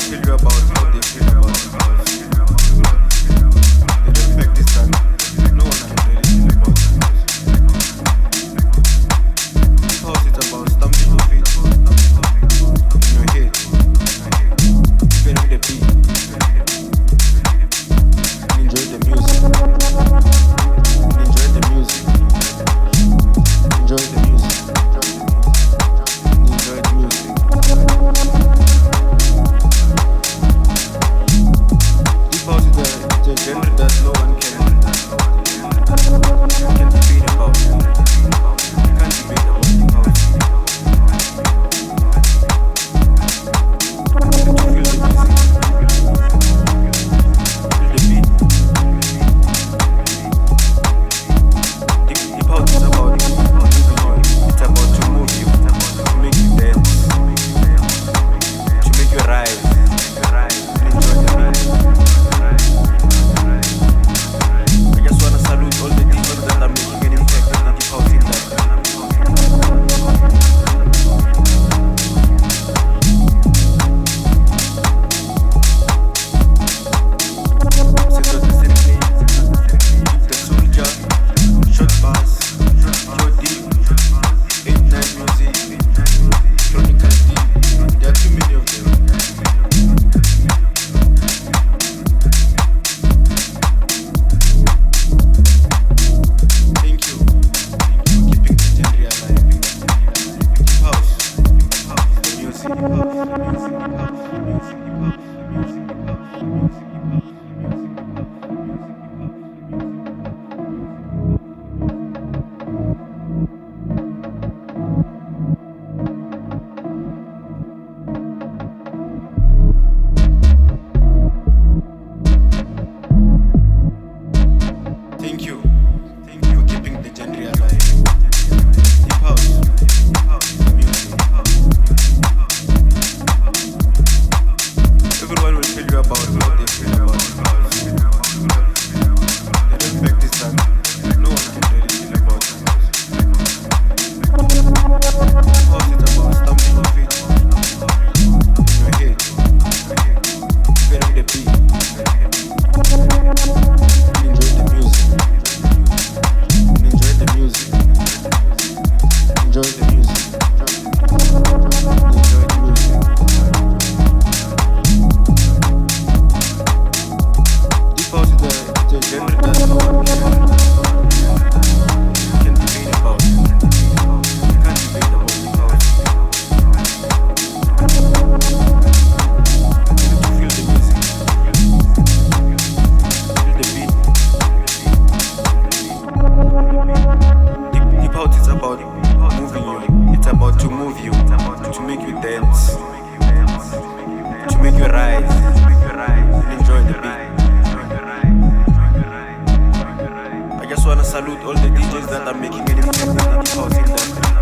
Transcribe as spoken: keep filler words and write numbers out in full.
tell you about how they feel about the house. They don't make this time. No one can really feel about the house. This house is about stamping your feet in your head, even with the beat. And enjoy the music. And enjoy the music. Enjoy the music. And enjoy the music. Deep house is a, it's a genre that no one can can debate about. You can't debate about deep house. Let you feel the music. Feel the beat. Deep, deep house is about moving you. It's about to move you, to make you dance, to make you rise, and enjoy the ride. I just wanna salute all the D Js that are making an impact in the deep house industry. Sendo the Sergei, the Soldier, Short Bass, Jody, eight nine Music, Chronicle D. There are too many of them. Thank you for keeping the genre alive. Deep house, the music, the music, the music, the music, the music, the music. Thank you. Thank you for keeping the genre alive. Deep house, the music. Everyone will tell you about how they feel about the house. They don't make this time. No one can really feel about the house. Deep house is about stamping your feet in your head, even with the beat. And enjoy the music. And enjoy the music. Enjoy the music. And enjoy the music. Deep house is a, it's a genre that no one can, can debate about. You can't debate about deep house. You need to feel the music. Feel the beat. Deep, deep house is about moving you. It's about to move you, to make you dance, to make you rise, and enjoy the beat. I just wanna salute all the D Js that are making an impact in the deep house industry.